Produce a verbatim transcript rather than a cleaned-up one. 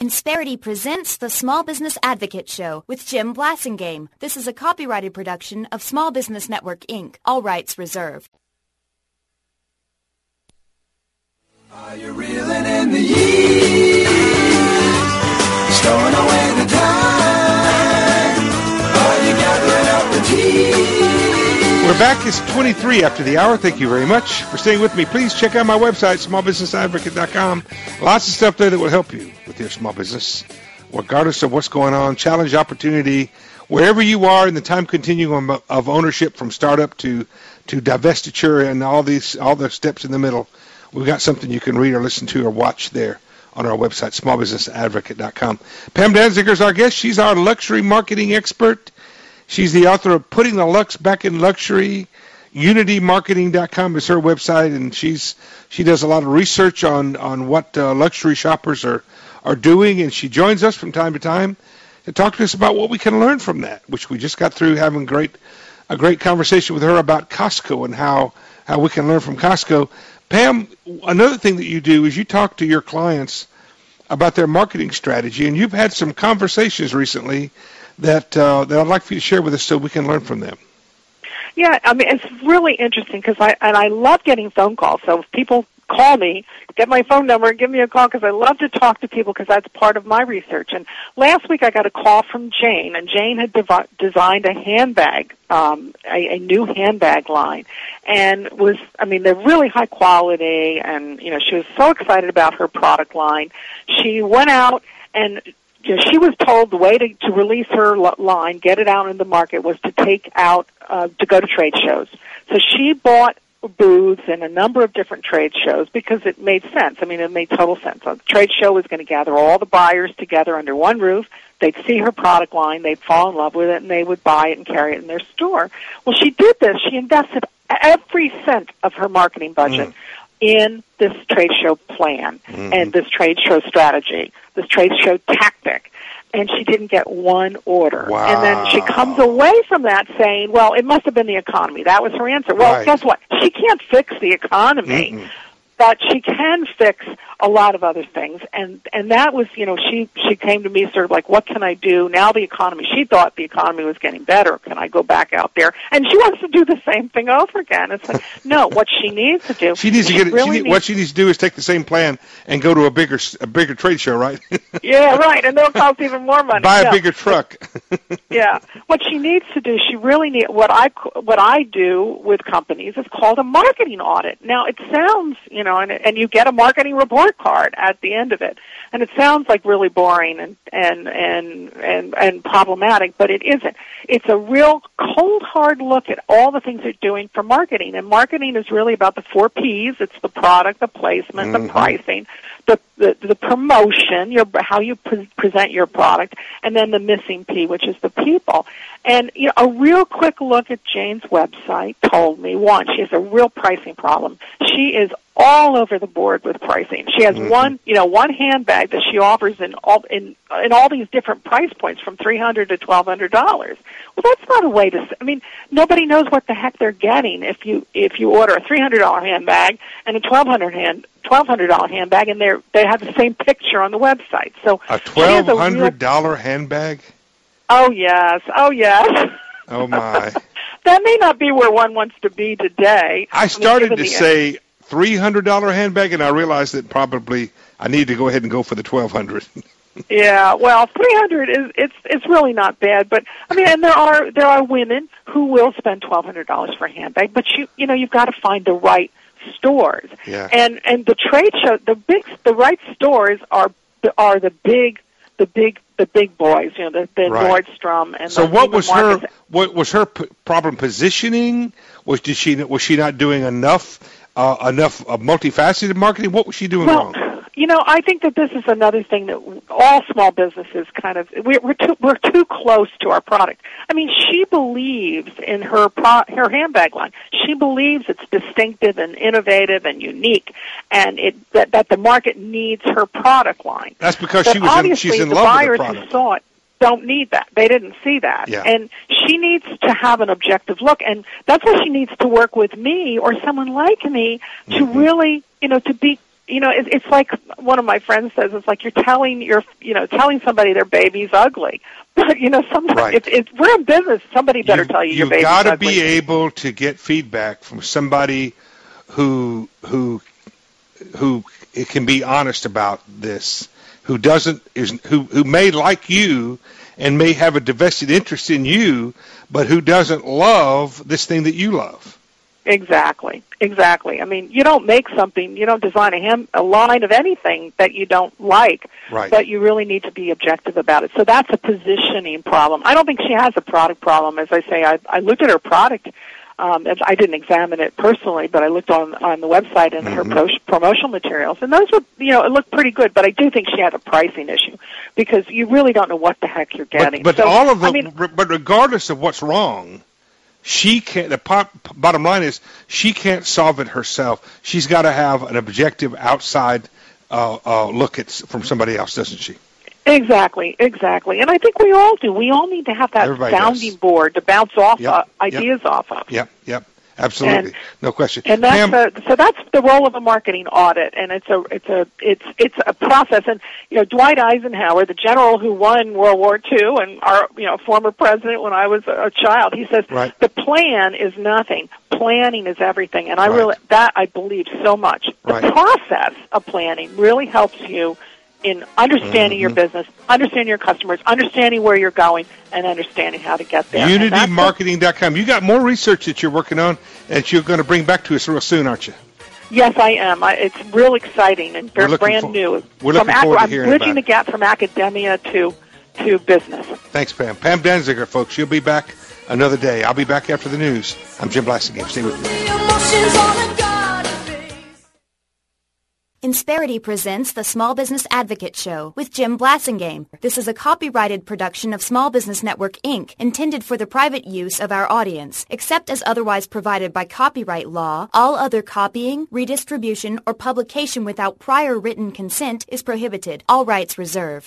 Insperity presents the Small Business Advocate Show with Jim Blasingame. This is a copyrighted production of Small Business Network, Incorporated. All rights reserved. Are you reeling in the years, stowing away the time? Are you gathering up the tea? We're back. It's twenty-three after the hour. Thank you very much for staying with me. Please check out my website, small business advocate dot com. Lots of stuff there that will help you with your small business, regardless of what's going on, challenge, opportunity, wherever you are in the time continuum of ownership, from startup to, to divestiture and all these all the steps in the middle. We've got something you can read or listen to or watch there on our website, small business advocate dot com. Pam Danziger is our guest. She's our luxury marketing expert. She's the author of Putting the Lux Back in Luxury. unity marketing dot com is her website, and she's she does a lot of research on, on what uh, luxury shoppers are, are doing, and she joins us from time to time to talk to us about what we can learn from that, which we just got through having great a great conversation with her about Costco and how, how we can learn from Costco. Pam, another thing that you do is you talk to your clients about their marketing strategy, and you've had some conversations recently that uh, that I'd like for you to share with us so we can learn from them. Yeah, I mean, it's really interesting because I, and I love getting phone calls. So if people call me, get my phone number and give me a call, because I love to talk to people because that's part of my research. And last week I got a call from Jane, and Jane had dev- designed a handbag, um, a, a new handbag line, and was, I mean, they're really high quality, and, you know, she was so excited about her product line. She went out and you know, she was told the way to, to release her line, get it out in the market, was to take out, uh, to go to trade shows. So she bought booths in a number of different trade shows because it made sense. I mean, it made total sense. A trade show was going to gather all the buyers together under one roof. They'd see her product line, they'd fall in love with it, and they would buy it and carry it in their store. Well, she did this. She invested every cent of her marketing budget mm. in this trade show plan mm-hmm. and this trade show strategy, this trade show tactic. And she didn't get one order. Wow. And then she comes away from that saying, well, it must have been the economy. That was her answer. Well, right. Guess what? She can't fix the economy, Mm-mm. but she can fix a lot of other things. And and that was, you know, she, she came to me sort of like, what can I do? Now the economy, she thought the economy was getting better. Can I go back out there? And she wants to do the same thing over again. It's like, no, what she needs to do. She needs to she get really she need, what she needs to do is take the same plan and go to a bigger a bigger trade show, right? Yeah, right. And they'll cost even more money. Buy a yeah. bigger truck. Yeah. What she needs to do, she really need what I what I do with companies is called a marketing audit. Now it sounds, you know, and and you get a marketing report card at the end of it, and it sounds like really boring and and and and, and problematic, but it isn't. It's a real cold hard look at all the things they're doing for marketing, and marketing is really about the four P's. It's the product, the placement, mm-hmm. the pricing, the the, the promotion, your how you pre- present your product, and then the missing P, which is the people. And you know, a real quick look at Jane's website told me, one, she has a real pricing problem. She is all over the board with pricing. She has mm-hmm. one, you know, one handbag that she offers in all in in all these different price points, from three hundred to twelve hundred dollars. Well, that's not a way to. I mean, nobody knows what the heck they're getting if you if you order a three hundred dollar handbag and a twelve hundred hand twelve hundred dollar handbag, and they are they have the same picture on the website. So a twelve hundred dollar handbag. Oh yes, oh yes. Oh my. That may not be where one wants to be today. I started I mean, to say three hundred dollar handbag, and I realized that probably I need to go ahead and go for the twelve hundred. Yeah, well, three hundred is it's it's really not bad, but I mean, and there are there are women who will spend twelve hundred dollars for a handbag, but you you know you've got to find the right stores. Yeah. And and the trade show, the big the right stores are are the big the big the big boys, you know, the, the right. Nordstrom and so the what was Marcus. her what was her p- problem positioning? Was did she was she not doing enough uh, enough uh, multifaceted marketing? What was she doing well, wrong? You know, I think that this is another thing that all small businesses kind of we're, we're too we're too close to our product. I mean, she believes in her pro, her handbag line. She believes it's distinctive and innovative and unique, and it that, that the market needs her product line. That's because but she was in, she's in the love buyers with the product. Who saw it don't need that. They didn't see that. Yeah. And she needs to have an objective look, and that's why she needs to work with me or someone like me to mm-hmm. really, you know, to be you know, it, it's like one of my friends says, it's like you're telling your, you know, telling somebody their baby's ugly. But, you know, sometimes right. if, if we're in business, somebody better you, tell you your baby's got to ugly. be able to get feedback from somebody who who who it can be honest about this, who doesn't is who who may like you and may have a divested interest in you, but who doesn't love this thing that you love. Exactly, exactly. I mean, you don't make something, you don't design a, hem, a line of anything that you don't like, right. but you really need to be objective about it. So that's a positioning problem. I don't think she has a product problem. As I say, I, I looked at her product. Um, and I didn't examine it personally, but I looked on on the website and mm-hmm. her pro- promotional materials, and those were, you know, it looked pretty good. But I do think she had a pricing issue because you really don't know what the heck you're getting. But, but so, all of the, I mean, but regardless of what's wrong, she can't. The pop, bottom line is she can't solve it herself. She's got to have an objective outside uh, uh, look at from somebody else, doesn't she? Exactly, exactly. And I think we all do. We all need to have that Everybody sounding does. board to bounce off yep, uh, ideas yep, off of. Yep, yep, absolutely, and, no question. And that's Pam, a, so that's the role of a marketing audit, and it's a it's a it's it's a process. And you know, Dwight Eisenhower, the general who won World War Two, and our you know former president when I was a, a child, he says right. the plan is nothing. Planning is everything, and I right. really that I believe so much. The right. process of planning really helps you in understanding mm-hmm. your business, understanding your customers, understanding where you're going, and understanding how to get there. Unity Marketing dot com. You got more research that you're working on and you're going to bring back to us real soon, aren't you? Yes, I am. I, it's real exciting and very brand for, new. We're looking from forward ac- to hearing I'm bridging the about gap from academia to to business. Thanks, Pam. Pam Danziger, folks. She'll be back another day. I'll be back after the news. I'm Jim Blasingame. Stay with me. Insperity presents the Small Business Advocate Show with Jim Blasingame. This is a copyrighted production of Small Business Network, Incorporated, intended for the private use of our audience. Except as otherwise provided by copyright law, all other copying, redistribution, or publication without prior written consent is prohibited. All rights reserved.